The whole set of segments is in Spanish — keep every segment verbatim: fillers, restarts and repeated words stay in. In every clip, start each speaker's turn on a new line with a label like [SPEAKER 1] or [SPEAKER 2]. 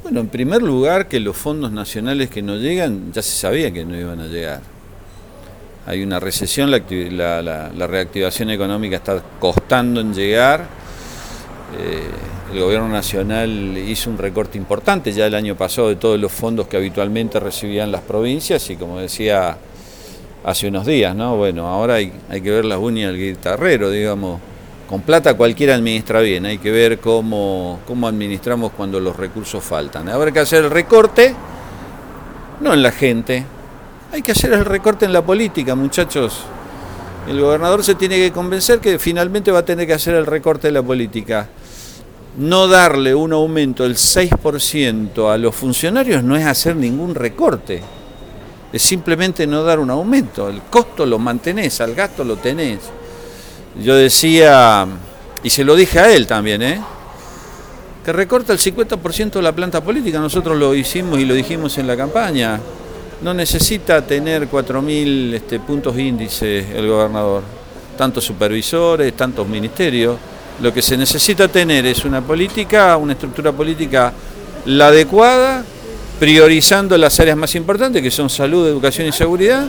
[SPEAKER 1] Bueno, en primer lugar, que los fondos nacionales que no llegan, ya se sabía que no iban a llegar. Hay una recesión, la, la, la, la reactivación económica está costando en llegar. Eh, el gobierno nacional hizo un recorte importante ya el año pasado de todos los fondos que habitualmente recibían las provincias y, como decía hace unos días, ¿no? Bueno, ahora hay, hay que ver las uñas del guitarrero, digamos. Con plata cualquiera administra bien, hay que ver cómo, cómo administramos cuando los recursos faltan. Habrá que hacer el recorte, no en la gente, hay que hacer el recorte en la política, muchachos. El gobernador se tiene que convencer que finalmente va a tener que hacer el recorte de la política. No darle un aumento del seis por ciento a los funcionarios no es hacer ningún recorte, es simplemente no dar un aumento. El costo lo mantenés, al gasto lo tenés. Yo decía, y se lo dije a él también, ¿eh? que recorta el cincuenta por ciento de la planta política. Nosotros lo hicimos y lo dijimos en la campaña. No necesita tener cuatro mil este, puntos índices el gobernador, tantos supervisores, tantos ministerios. Lo que se necesita tener es una política, una estructura política la adecuada, priorizando las áreas más importantes, que son salud, educación y seguridad,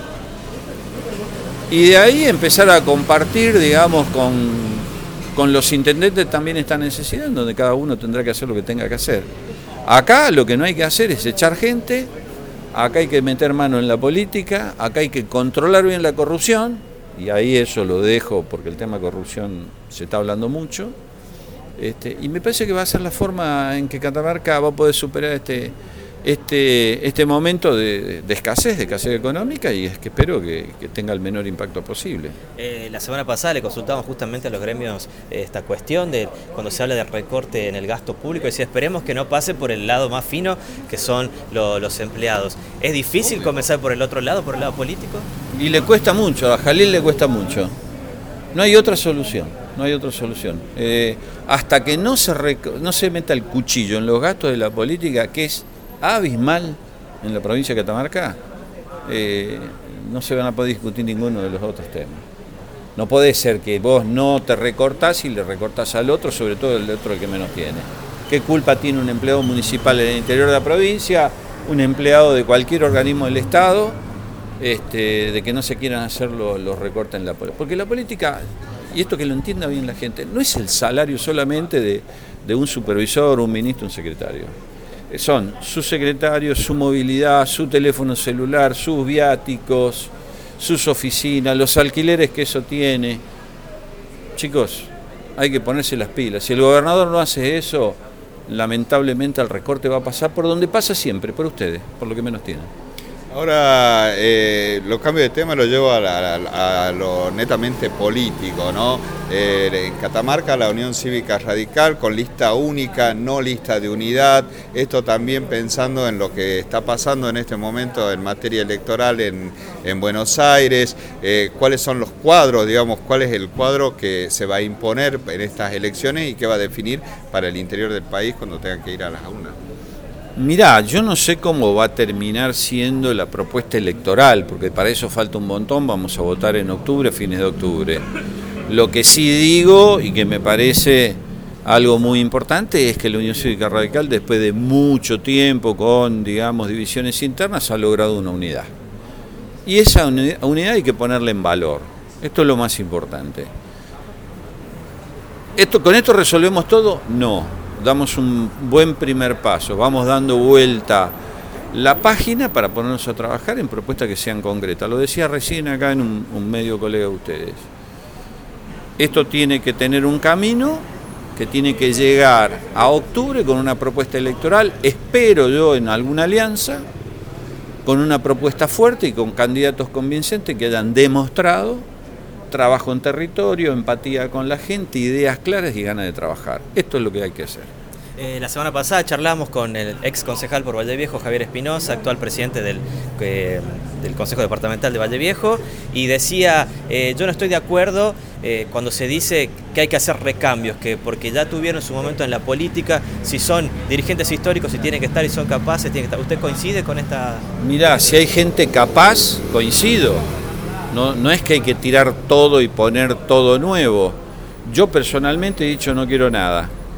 [SPEAKER 1] y de ahí empezar a compartir, digamos, con, con los intendentes también esta necesidad, donde cada uno tendrá que hacer lo que tenga que hacer. Acá lo que no hay que hacer es echar gente, acá hay que meter mano en la política, acá hay que controlar bien la corrupción, y ahí eso lo dejo porque el tema de corrupción se está hablando mucho, este, y me parece que va a ser la forma en que Catamarca va a poder superar este... Este, este momento de, de escasez, de escasez económica, y es que espero que, que tenga el menor impacto posible.
[SPEAKER 2] Eh, la semana pasada le consultamos justamente a los gremios eh, esta cuestión de cuando se habla del recorte en el gasto público, y decía, esperemos que no pase por el lado más fino, que son lo, los empleados. ¿Es difícil comenzar por el otro lado, por el lado político?
[SPEAKER 1] Y le cuesta mucho, a Jalil le cuesta mucho. No hay otra solución, no hay otra solución. Eh, hasta que no se, rec- no se meta el cuchillo en los gastos de la política, que es abismal en la provincia de Catamarca, eh, no se van a poder discutir ninguno de los otros temas. No puede ser que vos no te recortás y le recortás al otro, sobre todo el otro el que menos tiene. ¿Qué culpa tiene un empleado municipal en el interior de la provincia, un empleado de cualquier organismo del Estado, este, de que no se quieran hacer los, los recortes en la política? Porque la política, y esto que lo entienda bien la gente, no es el salario solamente de, de un supervisor, un ministro, un secretario. Son sus secretarios, su movilidad, su teléfono celular, sus viáticos, sus oficinas, los alquileres que eso tiene. Chicos, hay que ponerse las pilas. Si el gobernador no hace eso, lamentablemente el recorte va a pasar por donde pasa siempre, por ustedes, por lo que menos tienen.
[SPEAKER 3] Ahora, eh, los cambios de tema los llevo a, a, a lo netamente político, ¿no? Eh, en Catamarca, la Unión Cívica Radical, con lista única, no lista de unidad. Esto también pensando en lo que está pasando en este momento en materia electoral en, en Buenos Aires. Eh, ¿Cuáles son los cuadros, digamos, cuál es el cuadro que se va a imponer en estas elecciones y que va a definir para el interior del país cuando tengan que ir a las urnas?
[SPEAKER 1] Mirá, yo no sé cómo va a terminar siendo la propuesta electoral, porque para eso falta un montón, vamos a votar en octubre, fines de octubre. Lo que sí digo, y que me parece algo muy importante, es que la Unión Cívica Radical, después de mucho tiempo con, digamos, divisiones internas, ha logrado una unidad. Y esa unidad hay que ponerla en valor. Esto es lo más importante. ¿Esto, ¿Con esto resolvemos todo? No. Damos un buen primer paso, vamos dando vuelta la página para ponernos a trabajar en propuestas que sean concretas. Lo decía recién acá en un, un medio colega de ustedes. Esto tiene que tener un camino que tiene que llegar a octubre con una propuesta electoral, espero yo en alguna alianza, con una propuesta fuerte y con candidatos convincentes que hayan demostrado trabajo en territorio, empatía con la gente, ideas claras y ganas de trabajar. Esto es lo que hay que hacer.
[SPEAKER 2] Eh, la semana pasada charlamos con el ex concejal por Vallaviejo, Javier Espinosa, actual presidente del, eh, del Consejo Departamental de Vallaviejo, y decía, eh, yo no estoy de acuerdo eh, cuando se dice que hay que hacer recambios, que porque ya tuvieron su momento en la política, si son dirigentes históricos, si tienen que estar y son capaces, tienen que estar. ¿Usted coincide con esta...?
[SPEAKER 1] Mirá, si hay gente capaz, coincido. No, no es que hay que tirar todo y poner todo nuevo. Yo personalmente he dicho no quiero nada.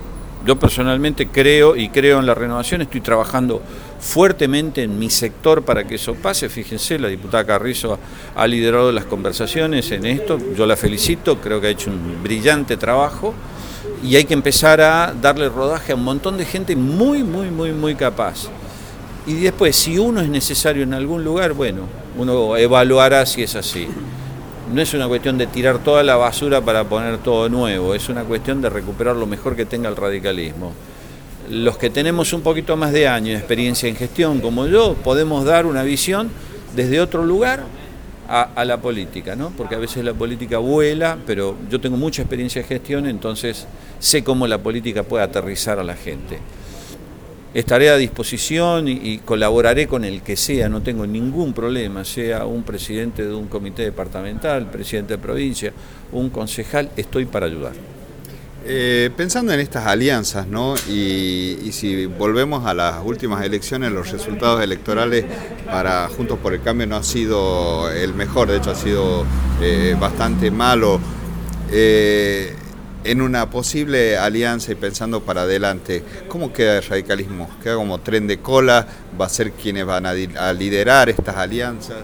[SPEAKER 1] Yo personalmente creo y creo en la renovación, estoy trabajando fuertemente en mi sector para que eso pase. Fíjense, la diputada Carrizo ha liderado las conversaciones en esto, yo la felicito, creo que ha hecho un brillante trabajo y hay que empezar a darle rodaje a un montón de gente muy, muy, muy, muy capaz. Y después, si uno es necesario en algún lugar, bueno, uno evaluará si es así. No es una cuestión de tirar toda la basura para poner todo nuevo, es una cuestión de recuperar lo mejor que tenga el radicalismo. Los que tenemos un poquito más de años de experiencia en gestión, como yo, podemos dar una visión desde otro lugar a, a la política, ¿no? Porque a veces la política vuela, pero yo tengo mucha experiencia en gestión, entonces sé cómo la política puede aterrizar a la gente. Estaré a disposición y, y colaboraré con el que sea, no tengo ningún problema, sea un presidente de un comité departamental, presidente de provincia, un concejal, estoy para ayudar.
[SPEAKER 3] Eh, pensando en estas alianzas, ¿no? Y, y si volvemos a las últimas elecciones, los resultados electorales para Juntos por el Cambio no ha sido el mejor, de hecho ha sido eh, bastante malo. Eh, En una posible alianza y pensando para adelante, ¿cómo queda el radicalismo? ¿Queda como tren de cola? ¿Va a ser quienes van a, a liderar estas alianzas?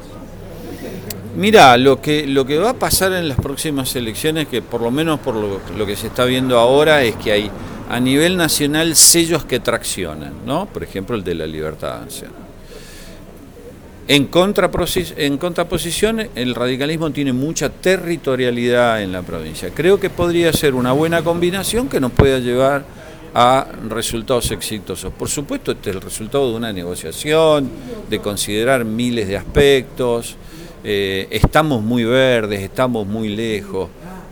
[SPEAKER 1] Mirá, lo que, lo que va a pasar en las próximas elecciones, que por lo menos por lo, lo que se está viendo ahora, es que hay a nivel nacional sellos que traccionan, ¿no? Por ejemplo, el de la Libertad Avanza. En, en contraposición, el radicalismo tiene mucha territorialidad en la provincia. Creo que podría ser una buena combinación que nos pueda llevar a resultados exitosos. Por supuesto, este es el resultado de una negociación, de considerar miles de aspectos. Eh, estamos muy verdes, estamos muy lejos.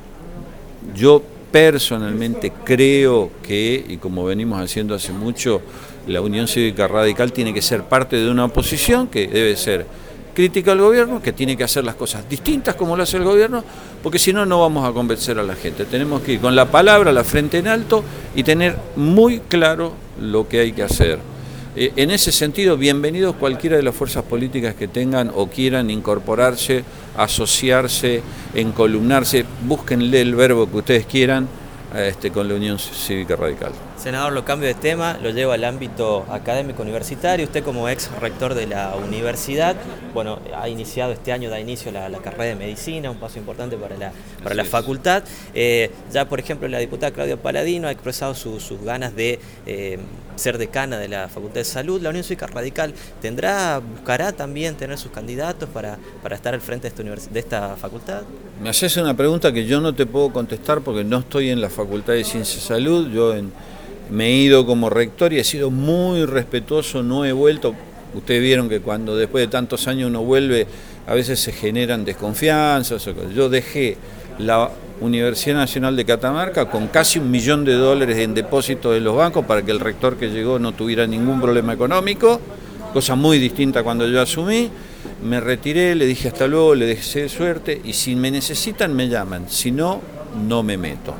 [SPEAKER 1] Yo personalmente creo que, y como venimos haciendo hace mucho, la Unión Cívica Radical tiene que ser parte de una oposición que debe ser crítica al gobierno, que tiene que hacer las cosas distintas como lo hace el gobierno, porque si no, no vamos a convencer a la gente. Tenemos que ir con la palabra, la frente en alto y tener muy claro lo que hay que hacer. Eh, en ese sentido, bienvenidos cualquiera de las fuerzas políticas que tengan o quieran incorporarse, asociarse, encolumnarse, búsquenle el verbo que ustedes quieran este, con la Unión Cívica Radical.
[SPEAKER 2] Senador, lo cambio de tema, lo llevo al ámbito académico universitario. Usted como ex rector de la universidad, bueno, ha iniciado este año, da inicio la, la carrera de medicina, un paso importante para la, para la facultad. Eh, ya, por ejemplo, la diputada Claudia Paladino ha expresado su, sus ganas de eh, ser decana de la Facultad de Salud. La Unión Cívica Radical tendrá, buscará también tener sus candidatos para, para estar al frente de esta, de esta facultad.
[SPEAKER 1] Me haces una pregunta que yo no te puedo contestar porque no estoy en la Facultad de Ciencias y Salud. Yo en Me he ido como rector y he sido muy respetuoso, no he vuelto. Ustedes vieron que cuando después de tantos años uno vuelve, a veces se generan desconfianzas. Yo dejé la Universidad Nacional de Catamarca con casi un millón de dólares en depósitos de los bancos para que el rector que llegó no tuviera ningún problema económico, cosa muy distinta cuando yo asumí. Me retiré, le dije hasta luego, le deseé suerte y si me necesitan me llaman, si no, no me meto.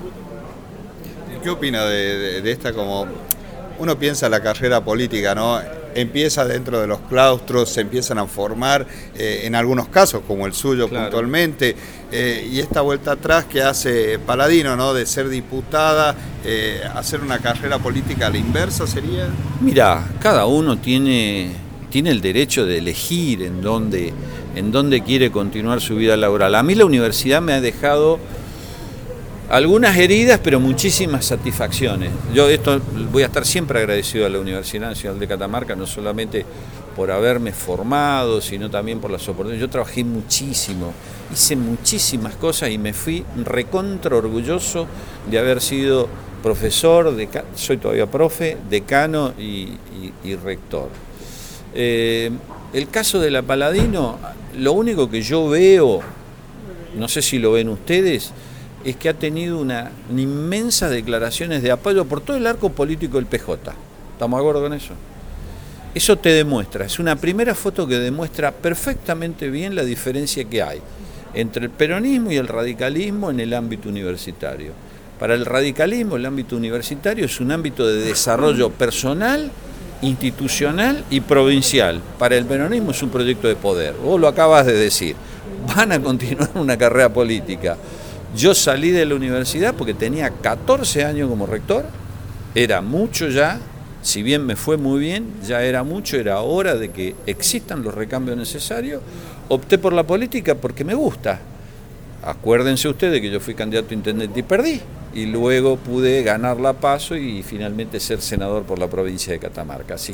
[SPEAKER 3] ¿Qué opina de, de, de esta como uno piensa la carrera política, ¿no? Empieza dentro de los claustros, se empiezan a formar, eh, en algunos casos, como el suyo claro. puntualmente, eh, y esta vuelta atrás que hace Paladino, ¿no? De ser diputada, eh, hacer una carrera política a la inversa, ¿sería?
[SPEAKER 1] Mirá, cada uno tiene, tiene el derecho de elegir en dónde, en dónde quiere continuar su vida laboral. A mí la universidad me ha dejado algunas heridas, pero muchísimas satisfacciones. Yo esto voy a estar siempre agradecido a la Universidad Nacional de Catamarca, no solamente por haberme formado, sino también por las oportunidades. Yo trabajé muchísimo, hice muchísimas cosas y me fui recontra orgulloso de haber sido profesor, deca- soy todavía profe, decano y, y, y rector. Eh, el caso de la Paladino, lo único que yo veo, no sé si lo ven ustedes, es que ha tenido una, una inmensas declaraciones de apoyo por todo el arco político del P J. ¿Estamos de acuerdo con eso? Eso te demuestra, es una primera foto que demuestra perfectamente bien la diferencia que hay entre el peronismo y el radicalismo en el ámbito universitario. Para el radicalismo, el ámbito universitario es un ámbito de desarrollo personal, institucional y provincial. Para el peronismo es un proyecto de poder. Vos lo acabas de decir. Van a continuar una carrera política. Yo salí de la universidad porque tenía catorce años como rector Era mucho ya, si bien me fue muy bien, ya era mucho, era hora de que existan los recambios necesarios. Opté por la política porque me gusta. Acuérdense ustedes que yo fui candidato a intendente y perdí, y luego pude ganar la PASO y finalmente ser senador por la provincia de Catamarca. Así